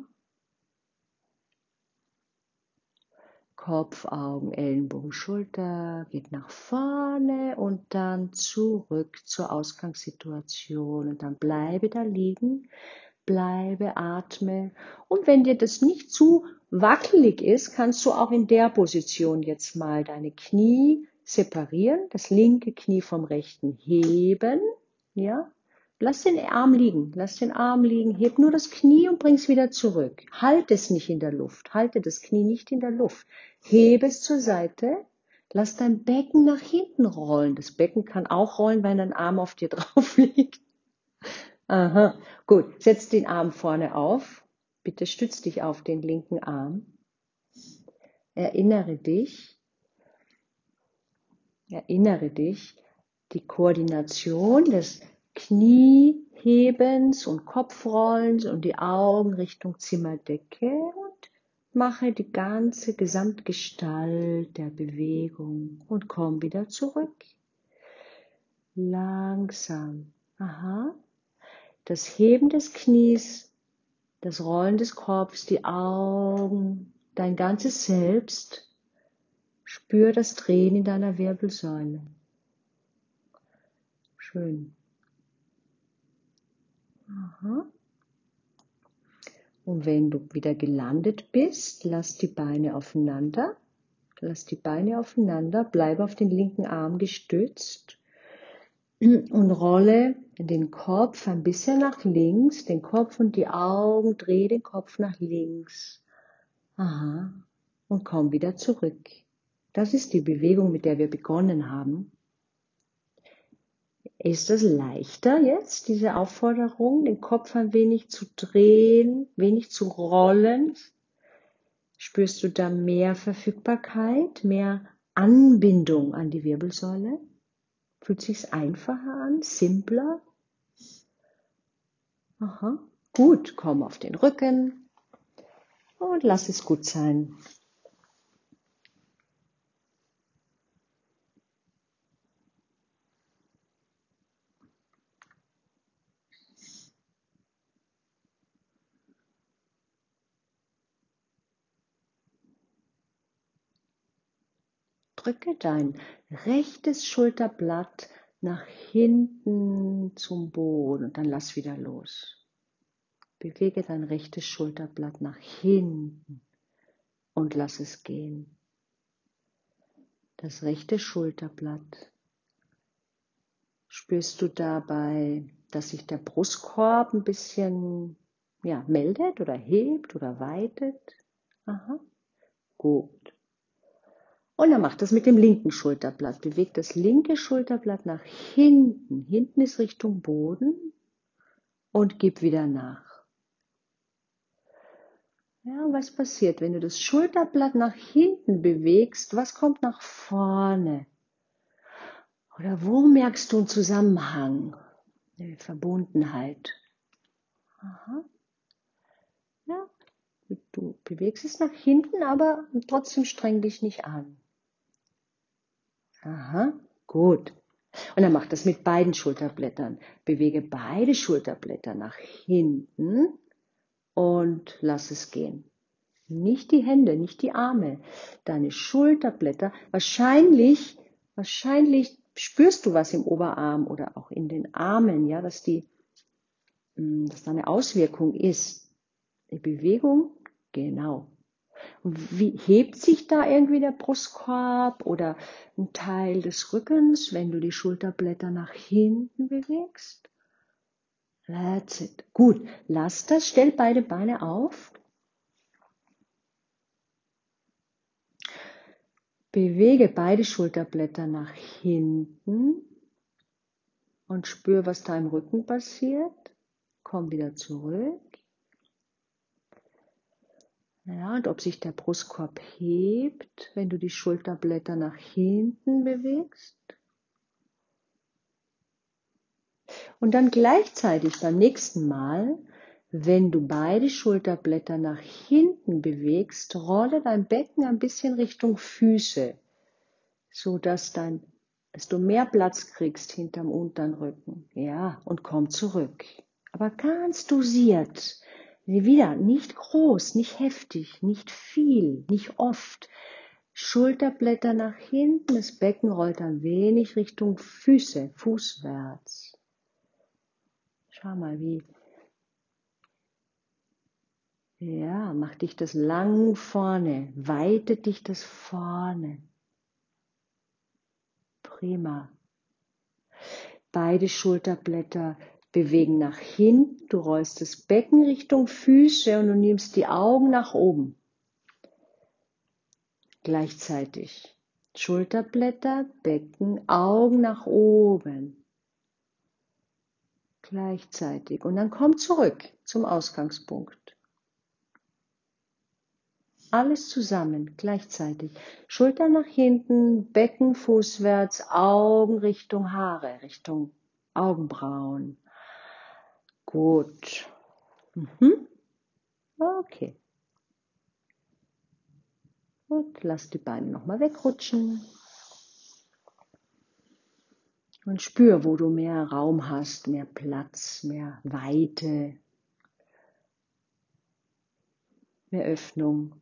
Speaker 1: Kopf, Augen, Ellenbogen, Schulter, geht nach vorne und dann zurück zur Ausgangssituation. Und dann bleibe da liegen, bleibe, atme. Und wenn dir das nicht zu wackelig ist, kannst du auch in der Position jetzt mal deine Knie separieren, das linke Knie vom rechten heben, ja. Lass den Arm liegen, lass den Arm liegen, heb nur das Knie und bring es wieder zurück. Halt es nicht in der Luft, halte das Knie nicht in der Luft. Hebe es zur Seite, lass dein Becken nach hinten rollen. Das Becken kann auch rollen, weil dein Arm auf dir drauf liegt. Aha, gut, setz den Arm vorne auf. Bitte stütz dich auf den linken Arm. Erinnere dich, erinnere dich, die Koordination des Kniehebens und Kopfrollens und die Augen Richtung Zimmerdecke und mache die ganze Gesamtgestalt der Bewegung und komm wieder zurück. Langsam. Aha. Das Heben des Knies, das Rollen des Kopfs, die Augen, dein ganzes Selbst. Spür das Drehen in deiner Wirbelsäule. Schön. Aha. Und wenn du wieder gelandet bist, lass die Beine aufeinander. Lass die Beine aufeinander, bleib auf den linken Arm gestützt und rolle den Kopf ein bisschen nach links, den Kopf und die Augen, dreh den Kopf nach links. Aha. Und komm wieder zurück. Das ist die Bewegung, mit der wir begonnen haben. Ist es leichter jetzt, diese Aufforderung, den Kopf ein wenig zu drehen, wenig zu rollen? Spürst du da mehr Verfügbarkeit, mehr Anbindung an die Wirbelsäule? Fühlt sich's einfacher an, simpler? Aha, gut, komm auf den Rücken und lass es gut sein. Drücke dein rechtes Schulterblatt nach hinten zum Boden und dann lass wieder los. Bewege dein rechtes Schulterblatt nach hinten und lass es gehen. Das rechte Schulterblatt. Spürst du dabei, dass sich der Brustkorb ein bisschen ja, meldet oder hebt oder weitet? Aha, gut. Und dann macht das mit dem linken Schulterblatt. Bewegt das linke Schulterblatt nach hinten. Hinten ist Richtung Boden und gib wieder nach. Ja, was passiert, wenn du das Schulterblatt nach hinten bewegst? Was kommt nach vorne? Oder wo merkst du einen Zusammenhang, eine Verbundenheit? Aha. Ja, du bewegst es nach hinten, aber trotzdem streng dich nicht an. Aha, gut. Und dann mach das mit beiden Schulterblättern. Bewege beide Schulterblätter nach hinten und lass es gehen. Nicht die Hände, nicht die Arme. Deine Schulterblätter. Wahrscheinlich, wahrscheinlich spürst du was im Oberarm oder auch in den Armen, ja, dass die, dass da eine Auswirkung ist. Die Bewegung, genau. Und wie hebt sich da irgendwie der Brustkorb oder ein Teil des Rückens, wenn du die Schulterblätter nach hinten bewegst? That's it. Gut, lass das, stell beide Beine auf. Bewege beide Schulterblätter nach hinten und spür, was da im Rücken passiert. Komm wieder zurück. Ja, und ob sich der Brustkorb hebt, wenn du die Schulterblätter nach hinten bewegst. Und dann gleichzeitig beim nächsten Mal, wenn du beide Schulterblätter nach hinten bewegst, rolle dein Becken ein bisschen Richtung Füße, so dass dein, dass du mehr Platz kriegst hinterm unteren Rücken. Ja, und komm zurück. Aber ganz dosiert. Wieder nicht groß, nicht heftig, nicht viel, nicht oft. Schulterblätter nach hinten, das Becken rollt ein wenig Richtung Füße, fußwärts. Schau mal, wie. Ja, mach dich das lang vorne, weite dich das vorne. Prima. Beide Schulterblätter bewegen nach hinten, du rollst das Becken Richtung Füße und du nimmst die Augen nach oben. Gleichzeitig. Schulterblätter, Becken, Augen nach oben. Gleichzeitig. Und dann komm zurück zum Ausgangspunkt. Alles zusammen, gleichzeitig. Schultern nach hinten, Becken fußwärts, Augen Richtung Haare, Richtung Augenbrauen. Gut. Mhm. Okay. Und lass die Beine nochmal wegrutschen. Und spür, wo du mehr Raum hast, mehr Platz, mehr Weite, mehr Öffnung.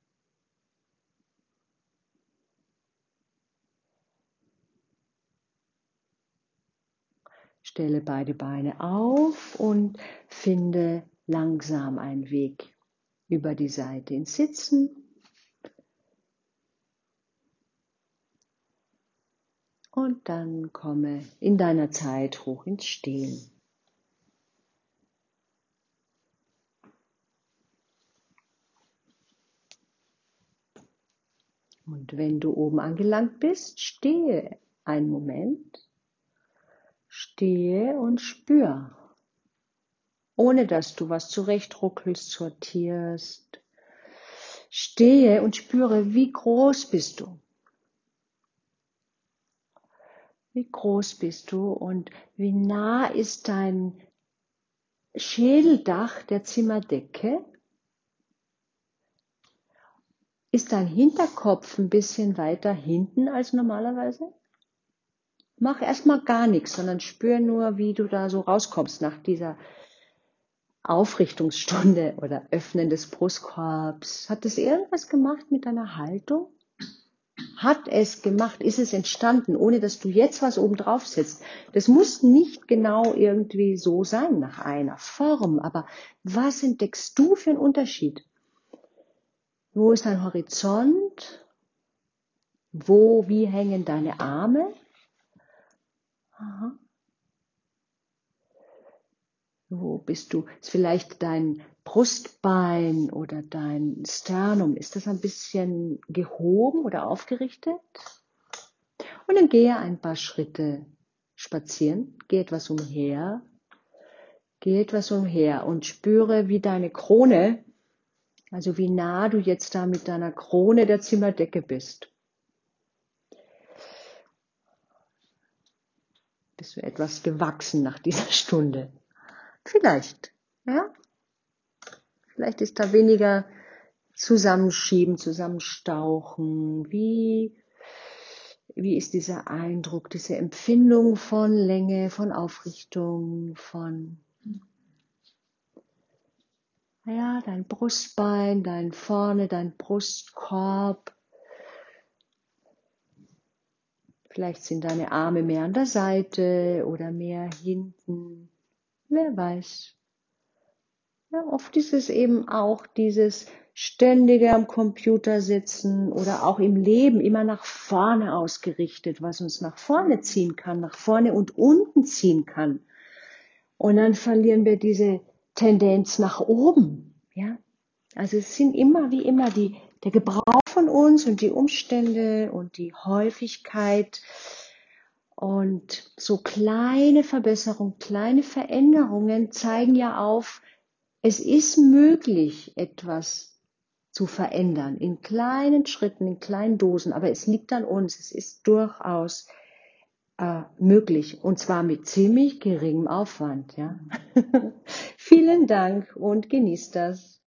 Speaker 1: Stelle beide Beine auf und finde langsam einen Weg über die Seite ins Sitzen. Und dann komme in deiner Zeit hoch ins Stehen. Und wenn du oben angelangt bist, stehe einen Moment. Stehe und spür. Ohne dass du was zurechtruckelst, sortierst. Stehe und spüre, wie groß bist du. Wie groß bist du und wie nah ist dein Schädeldach der Zimmerdecke? Ist dein Hinterkopf ein bisschen weiter hinten als normalerweise? Mach erstmal gar nichts, sondern spür nur, wie du da so rauskommst nach dieser Aufrichtungsstunde oder Öffnen des Brustkorbs. Hat das irgendwas gemacht mit deiner Haltung? Hat es gemacht? Ist es entstanden, ohne dass du jetzt was oben drauf setzt? Das muss nicht genau irgendwie so sein nach einer Form, aber was entdeckst du für einen Unterschied? Wo ist dein Horizont? Wo, wie hängen deine Arme? Aha. Wo bist du? Ist vielleicht dein Brustbein oder dein Sternum, ist das ein bisschen gehoben oder aufgerichtet? Und dann gehe ein paar Schritte spazieren, geh etwas umher, geh etwas umher und spüre, wie deine Krone, also wie nah du jetzt da mit deiner Krone der Zimmerdecke bist. Bist du etwas gewachsen nach dieser Stunde? Vielleicht, ja? Vielleicht ist da weniger Zusammenschieben, Zusammenstauchen. Wie, wie ist dieser Eindruck, diese Empfindung von Länge, von Aufrichtung, von, ja, dein Brustbein, dein vorne, dein Brustkorb. Vielleicht sind deine Arme mehr an der Seite oder mehr hinten. Wer weiß. Ja, oft ist es eben auch dieses ständige am Computer sitzen oder auch im Leben immer nach vorne ausgerichtet, was uns nach vorne ziehen kann, nach vorne und unten ziehen kann. Und dann verlieren wir diese Tendenz nach oben. Ja? Also es sind immer wie immer die, der Gebrauch von uns und die Umstände und die Häufigkeit und so kleine Verbesserungen, kleine Veränderungen zeigen ja auf, es ist möglich, etwas zu verändern, in kleinen Schritten, in kleinen Dosen, aber es liegt an uns, es ist durchaus äh, möglich und zwar mit ziemlich geringem Aufwand. Ja? Vielen Dank und genießt das.